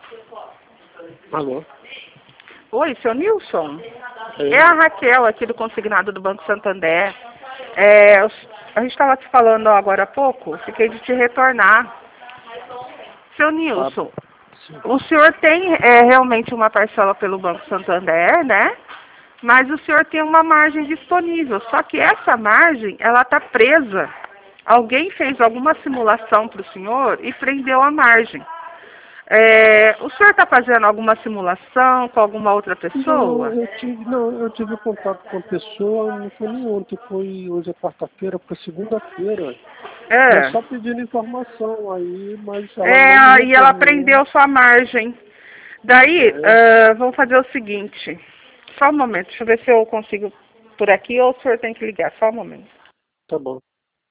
Alô? Oi, seu Nilson? É. É a Raquel aqui do Consignado do Banco Santander. A gente estava te falando agora há pouco, fiquei de te retornar. Seu Nilson, Sim. o senhor tem realmente uma parcela pelo Banco Santander, né? Mas o senhor tem uma margem disponível, só que essa margem, ela está presa. Alguém fez alguma simulação para o senhor e prendeu a margem. O senhor está fazendo alguma simulação com alguma outra pessoa? Não, eu tive contato com a pessoa, não foi nem ontem, foi hoje é quarta-feira, foi segunda-feira. Eu É. só pedindo informação aí, mas ela não me Aí ela retornou. prendeu sua margem. Daí, É, vamos fazer o seguinte. Só um momento, deixa eu ver se eu consigo por aqui ou o senhor tem que ligar. Só um momento. tá bom.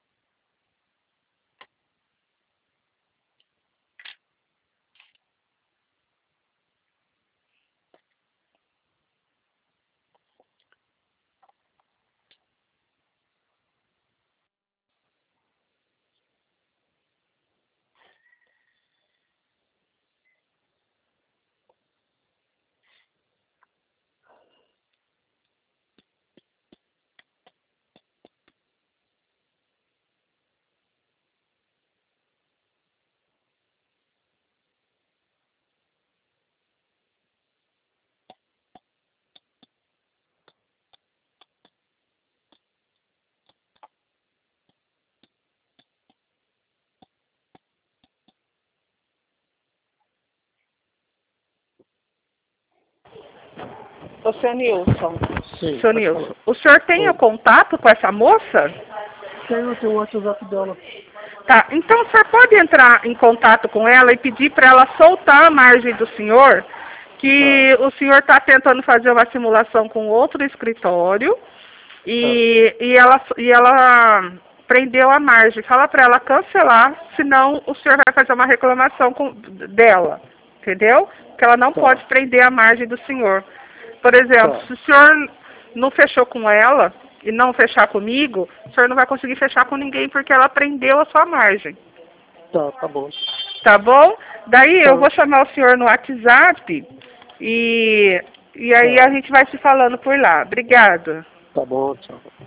Ô, seu Nilson. Sim, Seu pode falar. Nilson, o senhor tem o Oi. contato com essa moça? Tenho o WhatsApp dela. Tá, então o senhor pode entrar em contato com ela e pedir para ela soltar a margem do senhor, Tá, que o senhor está tentando fazer uma simulação com outro escritório tá, e ela prendeu a margem. Fala para ela cancelar, senão o senhor vai fazer uma reclamação dela, entendeu? Que ela não tá, pode prender a margem do senhor. Por exemplo, tá, se o senhor não fechou com ela e não fechar comigo, o senhor não vai conseguir fechar com ninguém porque ela prendeu a sua margem. tá bom. Tá bom? Daí eu Tá, vou chamar o senhor no WhatsApp e aí a tá, gente vai se falando por lá. Obrigada. tá bom, tchau.